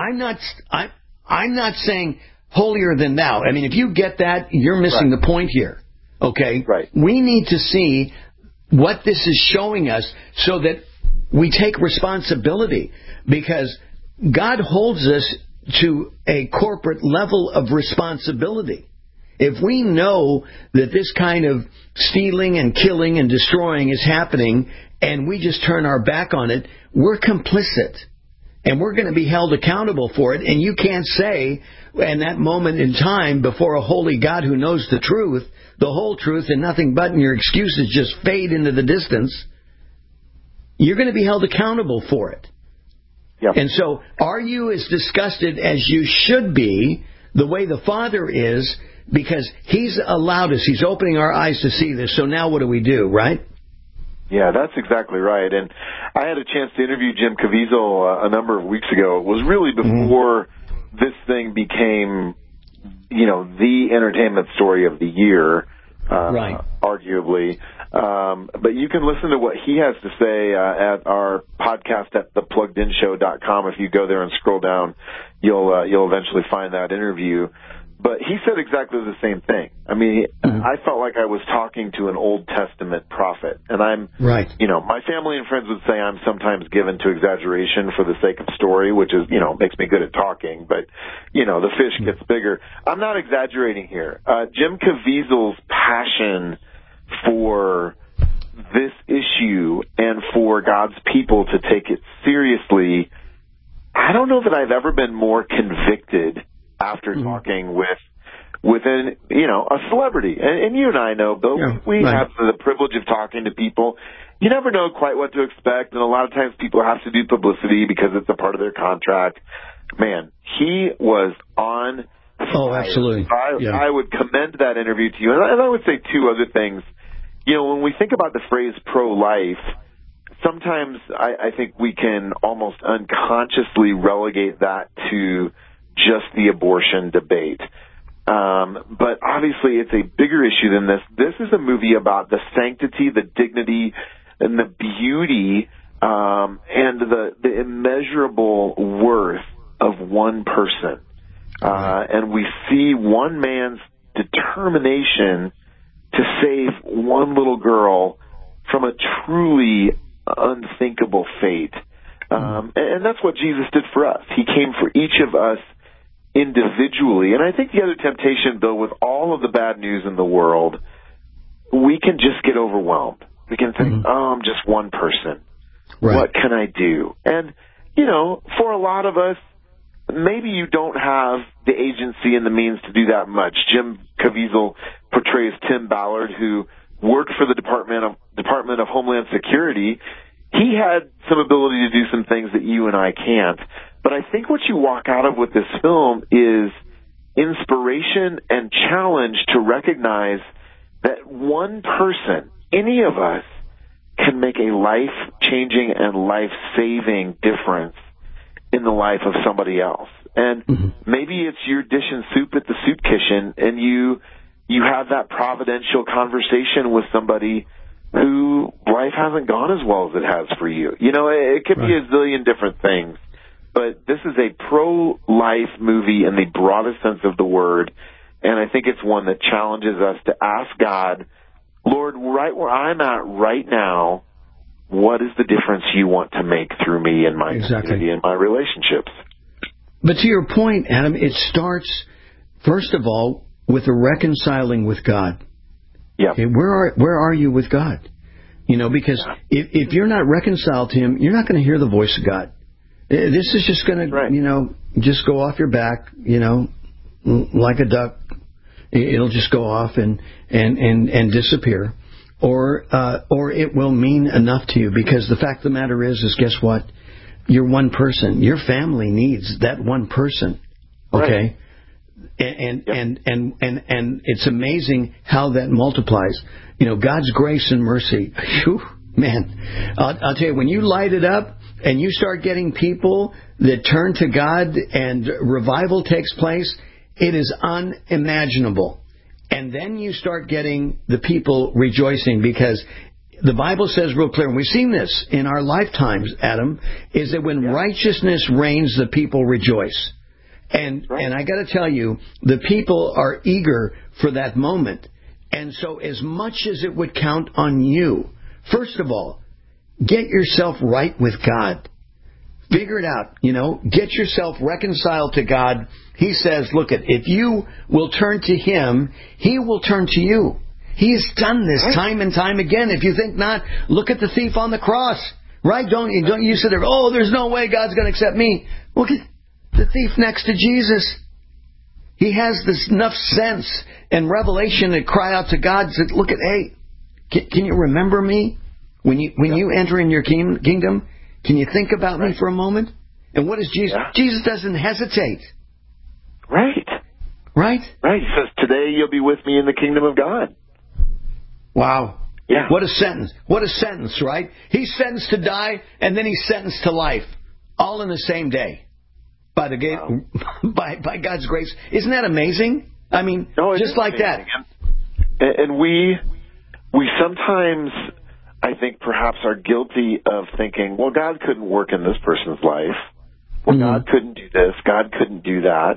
not saying holier than thou. I mean, if you get that, you're missing the point here. Okay? Right. We need to see what this is showing us so that we take responsibility, because God holds us to a corporate level of responsibility. If we know that this kind of stealing and killing and destroying is happening and we just turn our back on it, we're complicit. And we're going to be held accountable for it. And you can't say, in that moment in time, before a holy God who knows the truth, the whole truth, and nothing but, and your excuses just fade into the distance. You're going to be held accountable for it. Yep. And so, are you as disgusted as you should be, the way the Father is, because He's allowed us, He's opening our eyes to see this, so now what do we do, right? Yeah, that's exactly right. And I had a chance to interview Jim Caviezel a number of weeks ago. It was really before this thing became, the entertainment story of the year, arguably. But you can listen to what he has to say at our podcast at thepluggedinshow.com. If you go there and scroll down, you'll eventually find that interview. But he said exactly the same thing. I mean, I felt like I was talking to an Old Testament prophet. And I'm, my family and friends would say I'm sometimes given to exaggeration for the sake of story, which is, makes me good at talking. But, the fish gets bigger. I'm not exaggerating here. Jim Caviezel's passion for this issue and for God's people to take it seriously, I don't know that I've ever been more convicted after talking with a celebrity. And you and I know, Bill, we have the privilege of talking to people. You never know quite what to expect, and a lot of times people have to do publicity because it's a part of their contract. Man, he was on fire. Oh, absolutely. I would commend that interview to you. And I would say two other things. When we think about the phrase pro-life, sometimes I think we can almost unconsciously relegate that to just the abortion debate. But obviously it's a bigger issue than this. This is a movie about the sanctity, the dignity, and the beauty, and the immeasurable worth of one person. And we see one man's determination to save one little girl from a truly unthinkable fate. And that's what Jesus did for us. He came for each of us individually. And I think the other temptation, Bill, with all of the bad news in the world, we can just get overwhelmed. We can think, I'm just one person. Right. What can I do? And, for a lot of us, maybe you don't have the agency and the means to do that much. Jim Caviezel portrays Tim Ballard, who worked for the Department of Homeland Security. He had some ability to do some things that you and I can't. But I think what you walk out of with this film is inspiration and challenge to recognize that one person, any of us, can make a life-changing and life-saving difference in the life of somebody else. And maybe it's your dish and soup at the soup kitchen, and you have that providential conversation with somebody who life hasn't gone as well as it has for you. It could be a zillion different things. But this is a pro-life movie in the broadest sense of the word, and I think it's one that challenges us to ask God, Lord, right where I'm at right now, what is the difference you want to make through me and my community and my relationships? But to your point, Adam, it starts, first of all, with a reconciling with God. Yeah. Okay, where are you with God? Because if you're not reconciled to Him, you're not going to hear the voice of God. This is just going to, just go off your back, like a duck. It'll just go off and disappear, or it will mean enough to you, because the fact of the matter is guess what? You're one person. Your family needs that one person. Okay, And it's amazing how that multiplies. You know, God's grace and mercy. Whew, man, I'll tell you, when you light it up and you start getting people that turn to God and revival takes place, it is unimaginable. And then you start getting the people rejoicing, because the Bible says real clear, and we've seen this in our lifetimes, Adam, is that when righteousness reigns, the people rejoice. And I got to tell you, the people are eager for that moment. And so as much as it would count on you, first of all, get yourself right with God. Figure it out, you know. Get yourself reconciled to God. He says, look, if you will turn to Him, He will turn to you. He's done this time and time again. If you think not, look at the thief on the cross. Right? Don't you sit there, oh, there's no way God's going to accept me. Look at the thief next to Jesus. He has this enough sense and revelation to cry out to God and say, look at, hey, can you remember me? When you enter in your kingdom, can you think about me for a moment? And what is Jesus? Yeah. Jesus doesn't hesitate. Right. Right? Right. He says, today you'll be with me in the kingdom of God. Wow. Yeah. What a sentence. What a sentence, right? He's sentenced to die, and then he's sentenced to life. All in the same day. By God's grace. Isn't that amazing? I mean, just like that. And we sometimes, I think, perhaps are guilty of thinking, well, God couldn't work in this person's life. Well, God couldn't do this. God couldn't do that.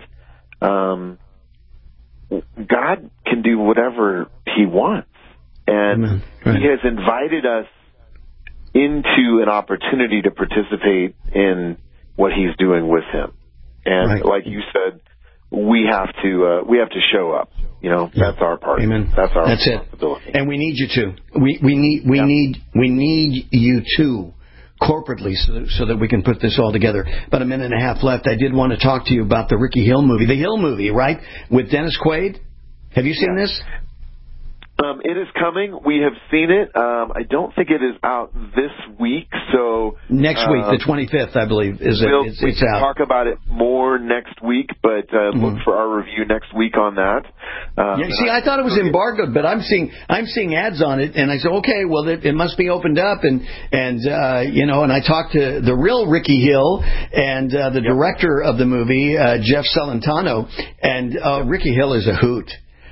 God can do whatever He wants. And He has invited us into an opportunity to participate in what He's doing with Him. And like you said, we have to show up. You know, that's our part. Amen. That's our responsibility. And we need you to. We need you to, corporately, so that we can put this all together. About a minute and a half left. I did want to talk to you about the Ricky Hill movie. The Hill movie, right? With Dennis Quaid. Have you seen this? It is coming. We have seen it. I don't think it is out this week. So next week, the 25th, I believe, is it? We it's can out. Talk about it more next week, but look for our review next week on that. See, I thought it was embargoed, but I'm seeing ads on it, and I said, okay, well, it must be opened up, and I talked to the real Ricky Hill and the director of the movie, Jeff Celentano, and Ricky Hill is a hoot.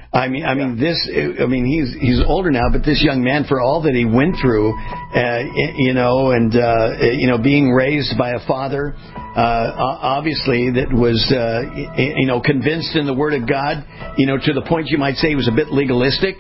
He's older now, but this young man, for all that he went through, being raised by a father, obviously that was, convinced in the Word of God, to the point you might say he was a bit legalistic.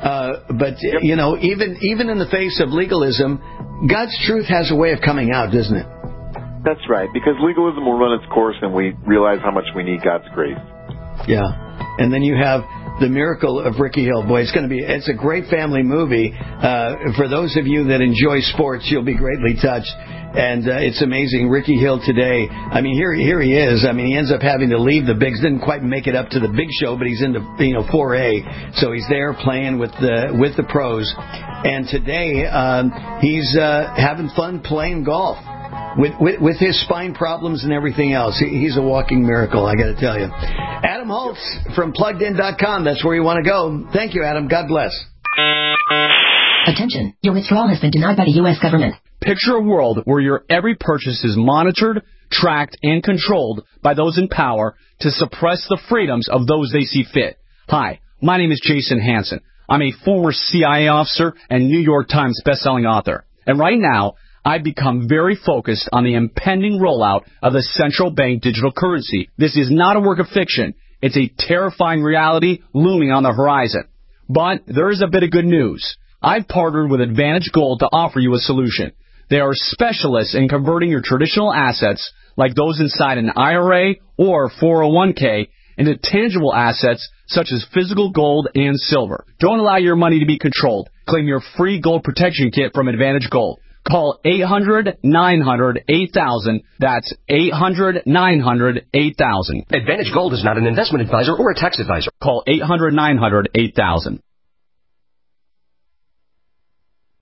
Even in the face of legalism, God's truth has a way of coming out, doesn't it? That's right, because legalism will run its course and we realize how much we need God's grace. Yeah. And then you have the miracle of Ricky Hill. Boy, it's a great family movie. For those of you that enjoy sports, you'll be greatly touched. And it's amazing. Ricky Hill today, here he is. He ends up having to leave the bigs. Didn't quite make it up to the big show, but he's into 4A. So he's there playing with the pros. And today he's having fun playing golf. With his spine problems and everything else. He's a walking miracle, I got to tell you. Adam Holtz from PluggedIn.com. That's where you want to go. Thank you, Adam. God bless. Attention. Your withdrawal has been denied by the U.S. government. Picture a world where your every purchase is monitored, tracked, and controlled by those in power to suppress the freedoms of those they see fit. Hi, my name is Jason Hansen. I'm a former CIA officer and New York Times bestselling author. And right now, I've become very focused on the impending rollout of the central bank digital currency. This is not a work of fiction. It's a terrifying reality looming on the horizon. But there is a bit of good news. I've partnered with Advantage Gold to offer you a solution. They are specialists in converting your traditional assets, like those inside an IRA or 401k, into tangible assets such as physical gold and silver. Don't allow your money to be controlled. Claim your free gold protection kit from Advantage Gold. Call 800-900-8000. That's 800-900-8000. Advantage Gold is not an investment advisor or a tax advisor. Call 800-900-8000.